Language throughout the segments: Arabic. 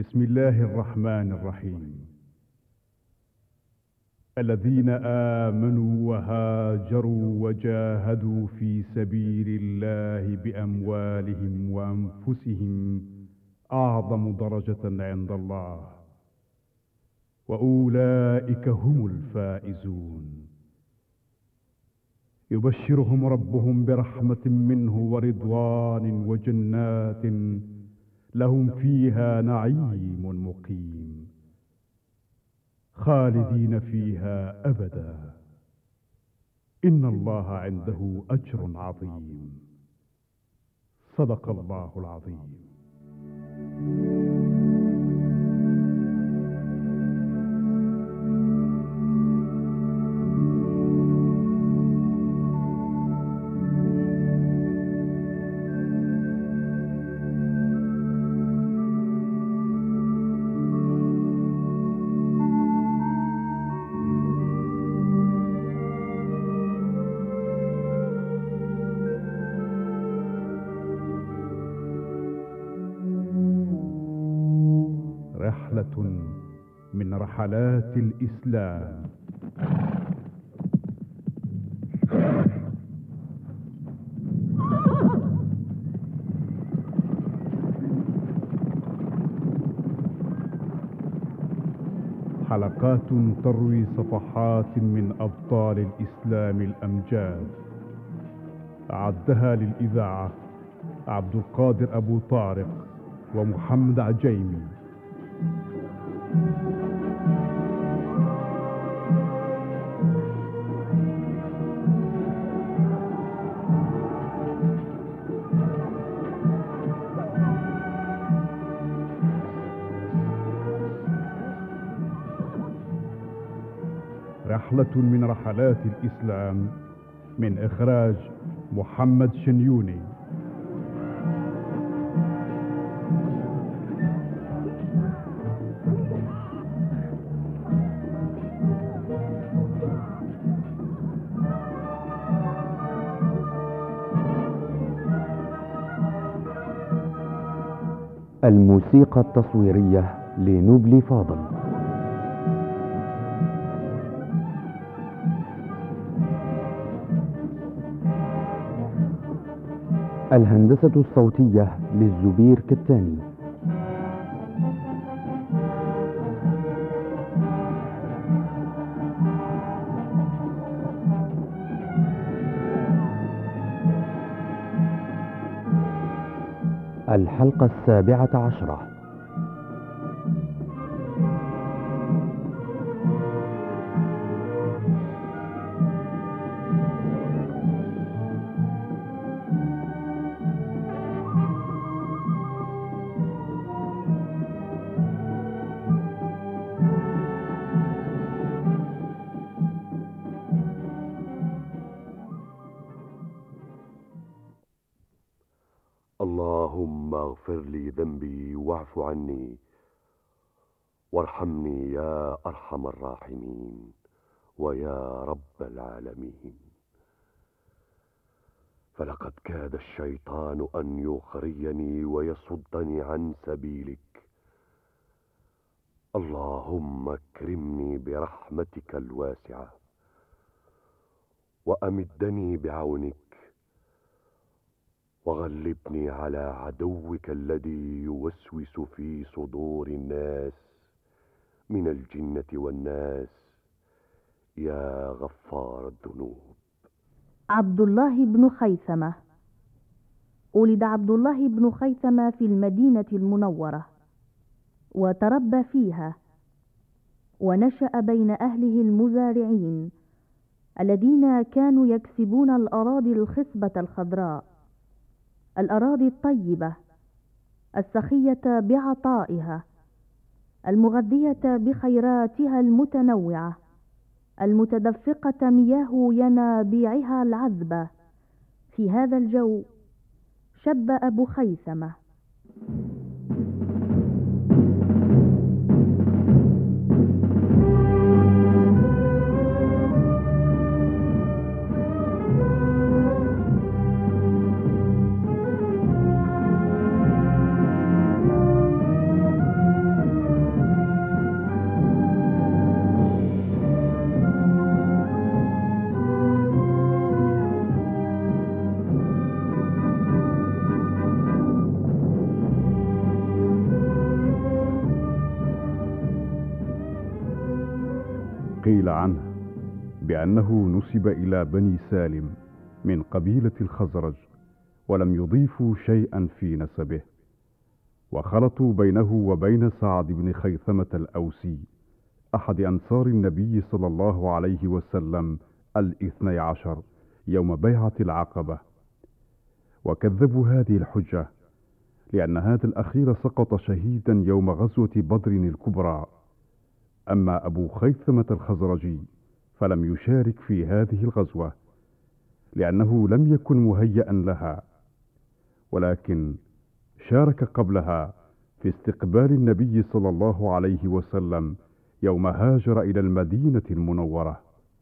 بسم الله الرحمن الرحيم. الذين آمنوا وهاجروا وجاهدوا في سبيل الله بأموالهم وأنفسهم أعظم درجة عند الله، وأولئك هم الفائزون. يبشرهم ربهم برحمة منه ورضوان وجنات لهم فيها نعيم مقيم خالدين فيها أبدا، إن الله عنده أجر عظيم. صدق الله العظيم. رحلة من رحلات الإسلام. حلقات تروي صفحات من أبطال الإسلام الأمجاد. أعدها للإذاعة عبد القادر أبو طارق ومحمد عجيمي. رحلة من رحلات الإسلام، من إخراج محمد شنيوني. الموسيقى التصويرية لنبل فاضل. الهندسة الصوتية للزبير كتاني. الحلقة 17. اللهم اغفر لي ذنبي واعف عني وارحمني يا أرحم الراحمين ويا رب العالمين. فلقد كاد الشيطان أن يغريني ويصدني عن سبيلك. اللهم اكرمني برحمتك الواسعة وأمدني بعونك، وغلبني على عدوك الذي يوسوس في صدور الناس من الجنة والناس يا غفار الذنوب. عبد الله بن خيثمة. ولد عبد الله بن خيثمة في المدينة المنورة، وتربى فيها، ونشأ بين أهله المزارعين الذين كانوا يكسبون الأراضي الخصبة الخضراء، الأراضي الطيبة السخية بعطائها، المغذية بخيراتها المتنوعة، المتدفقة مياه ينابيعها العذبة. في هذا الجو شب أبو خيثمة. قيل عنه بأنه نسب إلى بني سالم من قبيلة الخزرج، ولم يضيفوا شيئا في نسبه، وخلطوا بينه وبين سعد بن خيثمة الأوسي أحد أنصار النبي صلى الله عليه وسلم 12 يوم بيعة العقبة، وكذبوا هذه الحجة لأن هذا الأخير سقط شهيدا يوم غزوة بدر الكبرى. أما أبو خيثمة الخزرجي فلم يشارك في هذه الغزوة لأنه لم يكن مهيئا لها، ولكن شارك قبلها في استقبال النبي صلى الله عليه وسلم يوم هاجر إلى المدينة المنورة.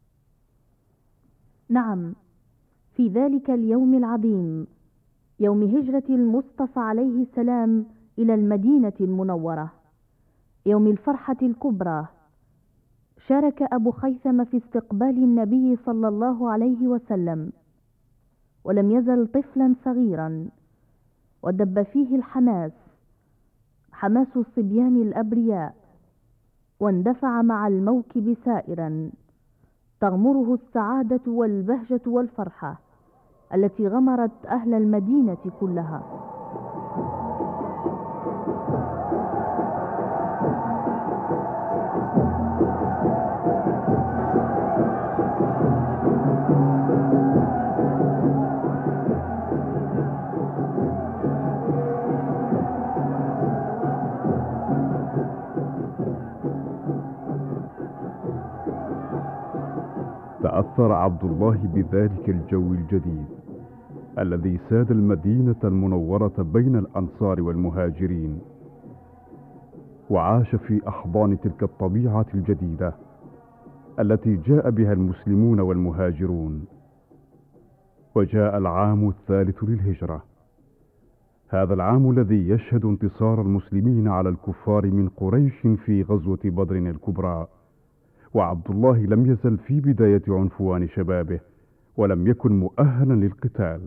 نعم، في ذلك اليوم العظيم، يوم هجرة المصطفى عليه السلام إلى المدينة المنورة، يوم الفرحة الكبرى، شارك أبو خيثمة في استقبال النبي صلى الله عليه وسلم، ولم يزل طفلا صغيرا، ودب فيه الحماس، حماس الصبيان الأبرياء، واندفع مع الموكب سائرا، تغمره السعادة والبهجة والفرحة التي غمرت أهل المدينة كلها. تأثر عبد الله بذلك الجو الجديد الذي ساد المدينة المنورة بين الأنصار والمهاجرين، وعاش في أحضان تلك الطبيعة الجديدة التي جاء بها المسلمون والمهاجرون. وجاء العام الثالث للهجرة، هذا العام الذي يشهد انتصار المسلمين على الكفار من قريش في غزوة بدر الكبرى، وعبد الله لم يزل في بداية عنفوان شبابه ولم يكن مؤهلا للقتال.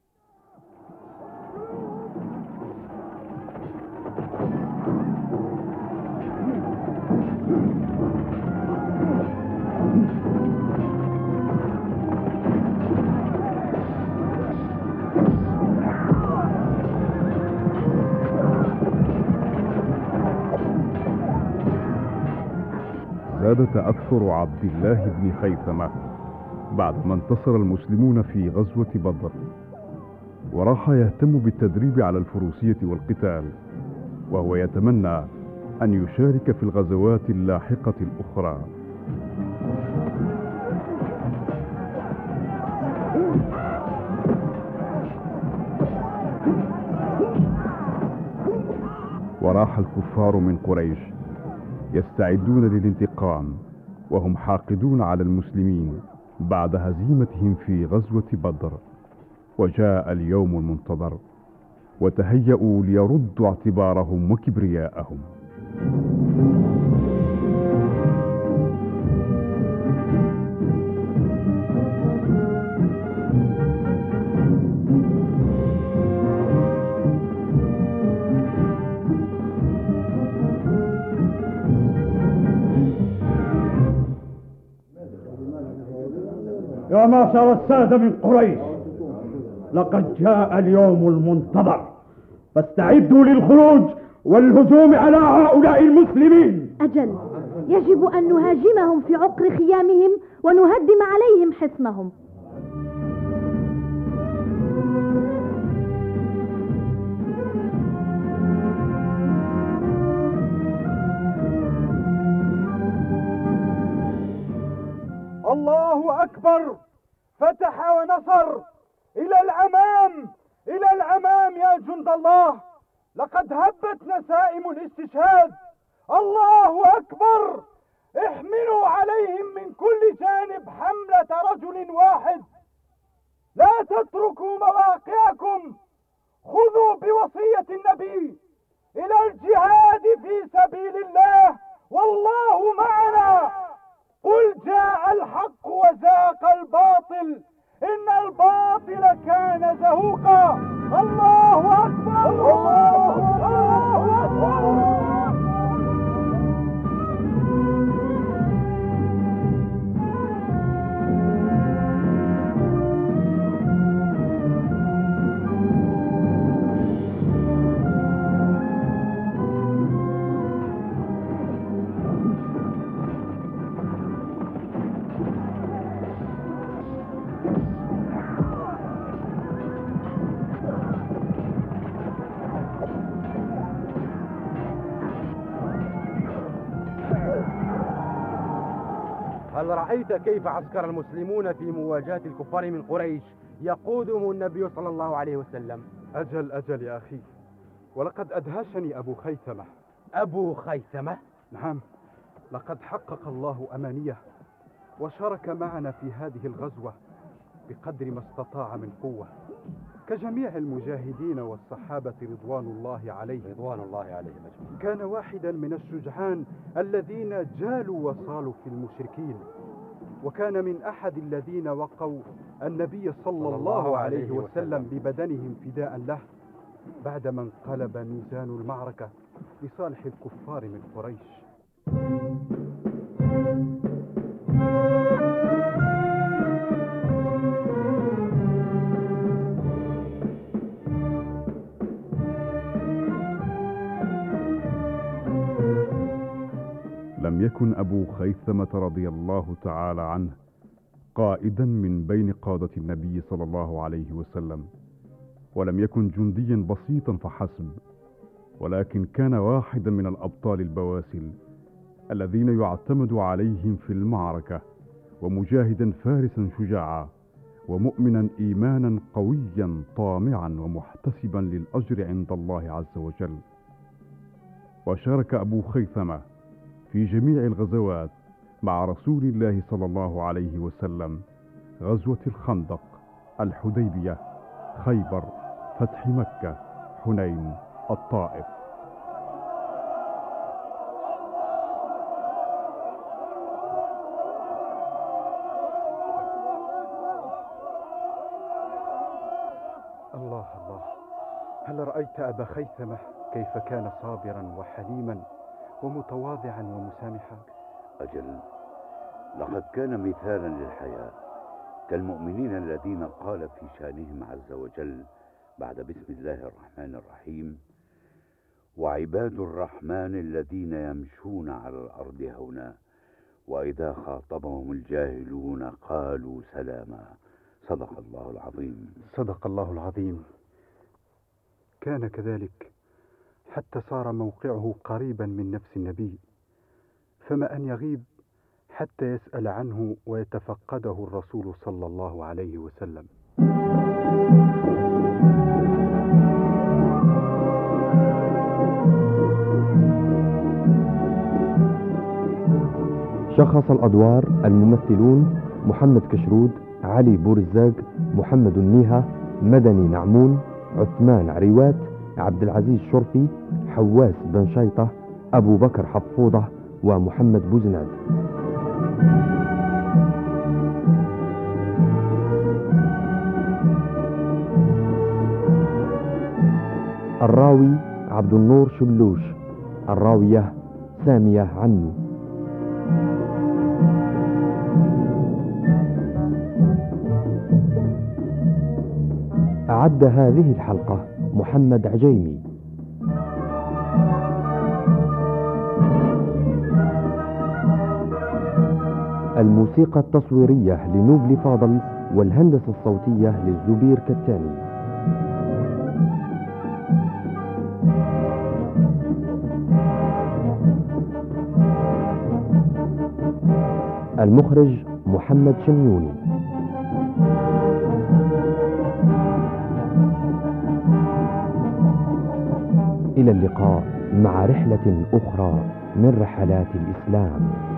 زاد تأثر عبد الله بن خيثمة بعدما انتصر المسلمون في غزوة بدر، وراح يهتم بالتدريب على الفروسية والقتال، وهو يتمنى أن يشارك في الغزوات اللاحقة الأخرى. وراح الكفار من قريش يستعدون للانتقام، وهم حاقدون على المسلمين بعد هزيمتهم في غزوة بدر. وجاء اليوم المنتظر، وتهيأوا ليردوا اعتبارهم وكبرياءهم. يا معشر السادة من قريش، لقد جاء اليوم المنتظر، فاستعدوا للخروج والهجوم على هؤلاء المسلمين. أجل، يجب أن نهاجمهم في عقر خيامهم ونهدم عليهم حصنهم. الله أكبر، فتح ونصر، إلى الأمام، إلى الأمام يا جند الله، لقد هبت نسائم الاستشهاد. الله أكبر، احملوا عليهم من كل جانب حملة رجل واحد، لا تتركوا مواقعكم، خذوا بوصية النبي إلى الجهاد في سبيل الله، والله معنا. قل جاء الحق وزاق الباطل، إن الباطل كان زهوقا. الله أكبر، الله أكبر. هل رأيت كيف عسكر المسلمون في مواجهة الكفار من قريش يقودهم النبي صلى الله عليه وسلم؟ أجل يا أخي، ولقد أدهشني أبو خيثمة. أبو خيثمة؟ نعم، لقد حقق الله أمانيه وشارك معنا في هذه الغزوة بقدر ما استطاع من قوة، كجميع المجاهدين والصحابة رضوان الله عليهم. كان واحدا من الشجعان الذين جالوا وصالوا في المشركين، وكان من أحد الذين وقوا النبي صلى الله عليه وسلم ببدنهم فداء له بعدما انقلب ميزان المعركة لصالح الكفار من قريش. لم يكن أبو خيثمة رضي الله تعالى عنه قائدا من بين قادة النبي صلى الله عليه وسلم، ولم يكن جنديا بسيطا فحسب، ولكن كان واحدا من الأبطال البواسل الذين يعتمد عليهم في المعركة، ومجاهدا فارسا شجاعا، ومؤمنا إيمانا قويا طامعا ومحتسبا للأجر عند الله عز وجل. وشارك أبو خيثمة في جميع الغزوات مع رسول الله صلى الله عليه وسلم: غزوة الخندق، الحديبية، خيبر، فتح مكة، حنين، الطائف. الله الله، هل رأيت أبا خيثمة كيف كان صابرا وحليما ومتواضعا ومسامحا؟ أجل، لقد كان مثالا للحياة، كالمؤمنين الذين قال في شانهم عز وجل بعد بسم الله الرحمن الرحيم: وعباد الرحمن الذين يمشون على الأرض هونا وإذا خاطبهم الجاهلون قالوا سلاما. صدق الله العظيم. صدق الله العظيم. كان كذلك حتى صار موقعه قريبا من نفس النبي، فما أن يغيب حتى يسأل عنه ويتفقده الرسول صلى الله عليه وسلم. شخص الأدوار الممثلون: محمد كشرود، علي بورزاق، محمد النيهة، مدني نعمون، عثمان عريوات، عبد العزيز شرفي، حواس بن شيطة، أبو بكر حفوضة، ومحمد بوزناد. الراوي: عبد النور شلوش. الراوية: سامية عنو. أعد هذه الحلقة محمد عجيمي. الموسيقى التصويرية لنوبل فاضل، والهندسة الصوتية للزبير كتاني. المخرج محمد شميوني. إلى اللقاء مع رحلة أخرى من رحلات الإسلام.